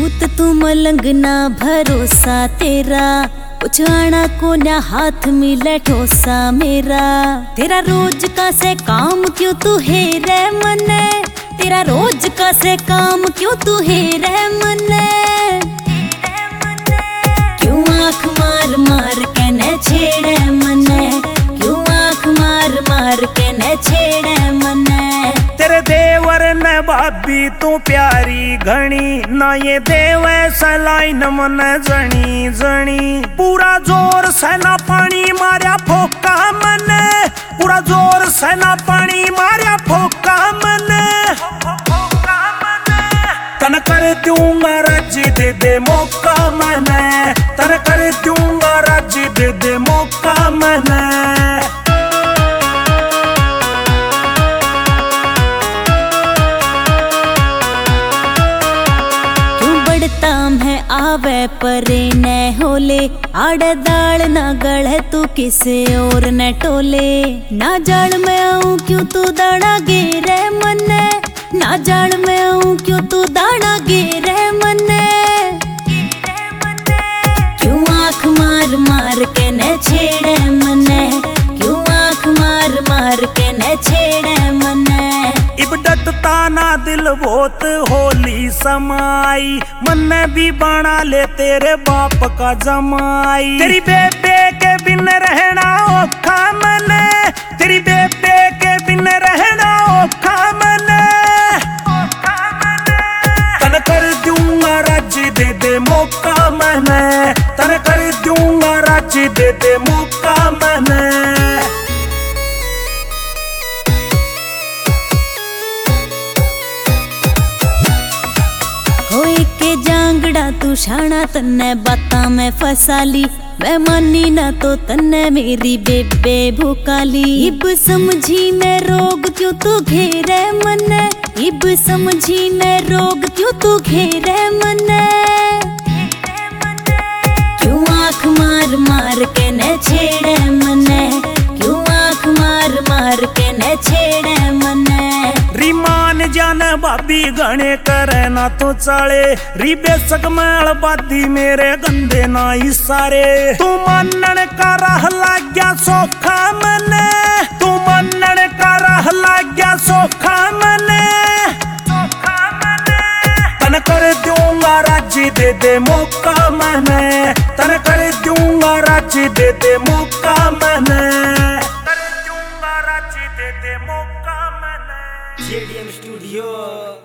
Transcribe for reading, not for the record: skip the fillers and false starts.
भूत तू मलंग ना भरोसा तेरा, कुछ आना को ना हाथ मिले ठोसा मेरा। तेरा रोज का से काम क्यों तू है रे मने, तेरा रोज का से काम क्यों तू है रे मने। क्यों आँख मार मार के न छेड़े मने, क्यों आँख मार मार के न छेड़े मने। तेरे देवर ने भाभी तू प्यारी घनी, ना ये देवे सलाइन मन जनी जनी। पूरा जोर से ना पानी मारिया फोका मने, पूरा जोर से ना पानी मारिया फोका मने। तन कर दूंगा राजी दे दे मौका मने, तन कर दूंगा राजी दे दे मौका मने। ताम है आवे परे न होले, आड़े दाल ना गढ़े तू किसे और न टोले। ना जाल में आऊं क्यों तू दाना गिरे मने, ना जाल में आऊं क्यों तू दाना गिरे मने। क्यों आँख मार मार के न छेड़े मने, क्यों आँख मार मार के न छेड़े मने। इबडत ताना दिल बहुत होली समाई, मन्ने भी बना ले तेरे बाप का जमाई। तेरी बेबे के बिन रहना औखा मने, तेरी बेबे के बिन रहना औखा मने। तन कर दूंगा राजी दे दे मौका मने, तन कर दूंगा राजी दे दे मौका मने। के जांगड़ा तू शाना तन्ने बातां में फसाली, मैं मानी ना तो तन्ने मेरी बेबे भूकाली। इब समझी मैं रोग क्यों तू घेरे मने, इब समझी मैं रोग क्यों तू घेरे मने। क्यों आँख मार मार के न छेड़े मने, क्यों आँख मार मार के न छेड़े मने। रिमान जान भाभी गणे करे ना तो चाले, री बेसक मैल बादी मेरे गंदे ना इशारे। तू मानन का राह लाग गया सोखा मने, तू मानन का राह लाग गया सोखा मने। तन कर दूंगा राजी दे दे मौका मने, तन कर दूंगा राजी दे दे मौका मने। कर दूंगा राजी दे दे मौका मने। JDM Studio।